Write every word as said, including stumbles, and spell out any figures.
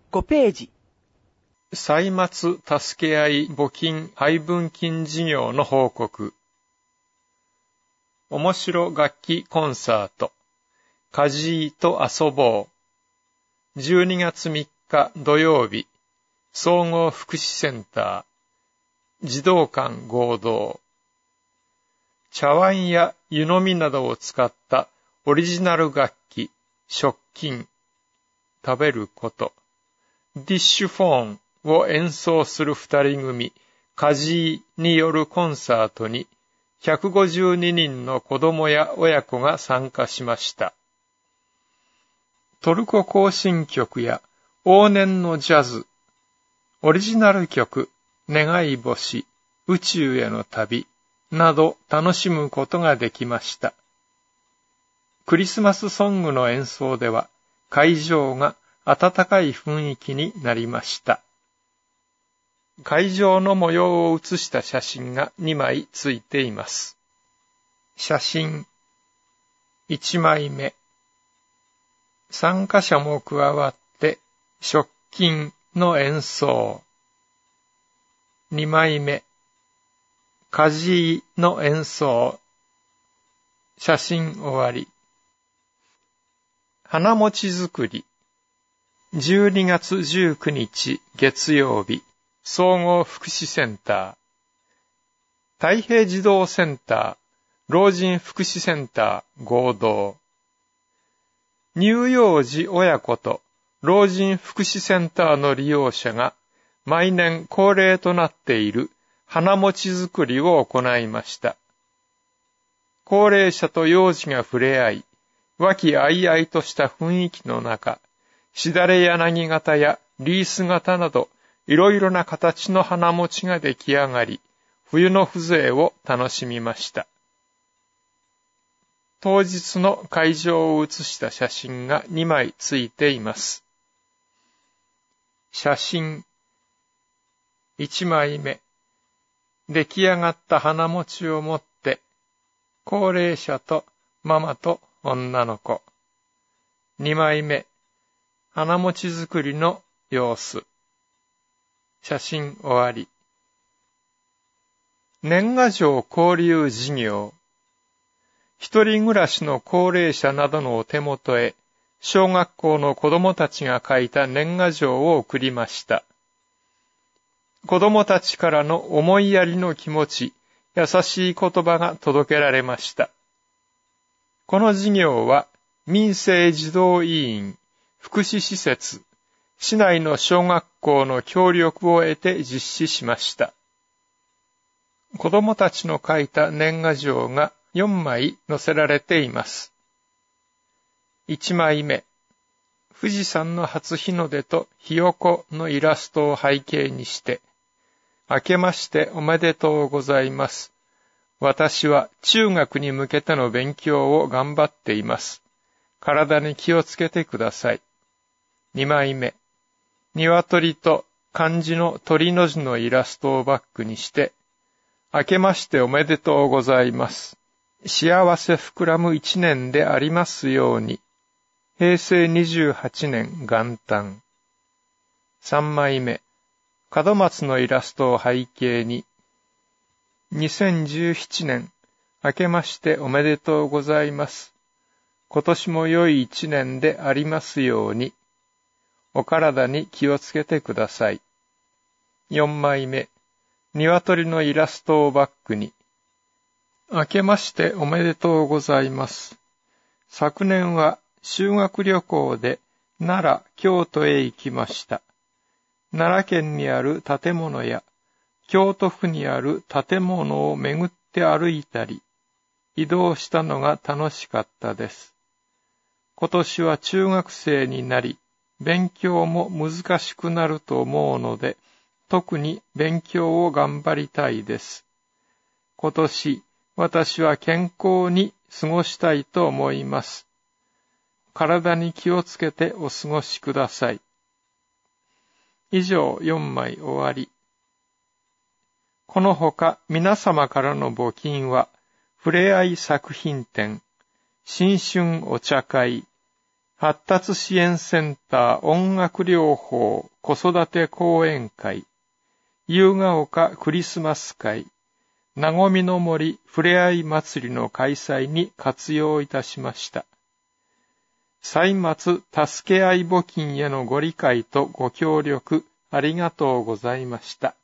ごページ。 歳末助け合い募金配分金事業の報告。面白楽器コンサート。カジーと遊ぼう。じゅうにがつみっか土曜日。総合福祉センター。児童館合同。茶碗や湯飲みなどを使ったオリジナル楽器、食金。食べること。ディッシュフォンを演奏する二人組、カジーによるコンサートに、ひゃくごじゅうににんの子供や親子が参加しました。トルコ行進曲や往年のジャズ、オリジナル曲、願い星、宇宙への旅など楽しむことができました。クリスマスソングの演奏では会場が温かい雰囲気になりました。会場の模様を写した写真がにまいついています。写真いちまいめ。参加者も加わって食金の演奏。にまいめ。カジーの演奏。写真終わり。花餅作り。じゅうにがつじゅうくにち月曜日。総合福祉センター。太平児童センター。老人福祉センター合同。乳幼児親子と老人福祉センターの利用者が毎年恒例となっている花餅作りを行いました。高齢者と幼児が触れ合い、和気あいあいとした雰囲気の中、しだれ柳型やリース型などいろいろな形の花餅が出来上がり、冬の風情を楽しみました。当日の会場を写した写真がにまいついています。写真いちまいめ。出来上がった花餅を持って、高齢者とママと女の子。にまいめ。花餅作りの様子。写真終わり。年賀状交流事業。一人暮らしの高齢者などのお手元へ、小学校の子供たちが書いた年賀状を送りました。子供たちからの思いやりの気持ち、優しい言葉が届けられました。この事業は、民生児童委員、福祉施設、市内の小学校の協力を得て実施しました。子供たちの書いた年賀状がよんまい載せられています。いちまいめ。富士山の初日の出とひよこのイラストを背景にして、明けましておめでとうございます。私は中学に向けての勉強を頑張っています。体に気をつけてください。にまいめ。鶏と漢字の鳥の字のイラストをバックにして、明けましておめでとうございます。幸せ膨らむ一年でありますように。へいせいにじゅうはちねん元旦。さんまいめ。門松のイラストを背景に。にせんじゅうななねん、明けましておめでとうございます。今年も良い一年でありますように。お体に気をつけてください。よんまいめ。鶏のイラストをバックに。明けましておめでとうございます。昨年は修学旅行で奈良、京都へ行きました。奈良県にある建物や京都府にある建物を巡って歩いたり、移動したのが楽しかったです。今年は中学生になり、勉強も難しくなると思うので、特に勉強を頑張りたいです。今年、私は健康に過ごしたいと思います。体に気をつけてお過ごしください。以上よんまい終わり。このほか皆様からの募金は、ふれあい作品展、新春お茶会、 発達支援センター音楽療法子育て講演会、夕ヶ丘クリスマス会、なごみの森ふれあい祭りの開催に活用いたしました。歳末助け合い募金へのご理解とご協力ありがとうございました。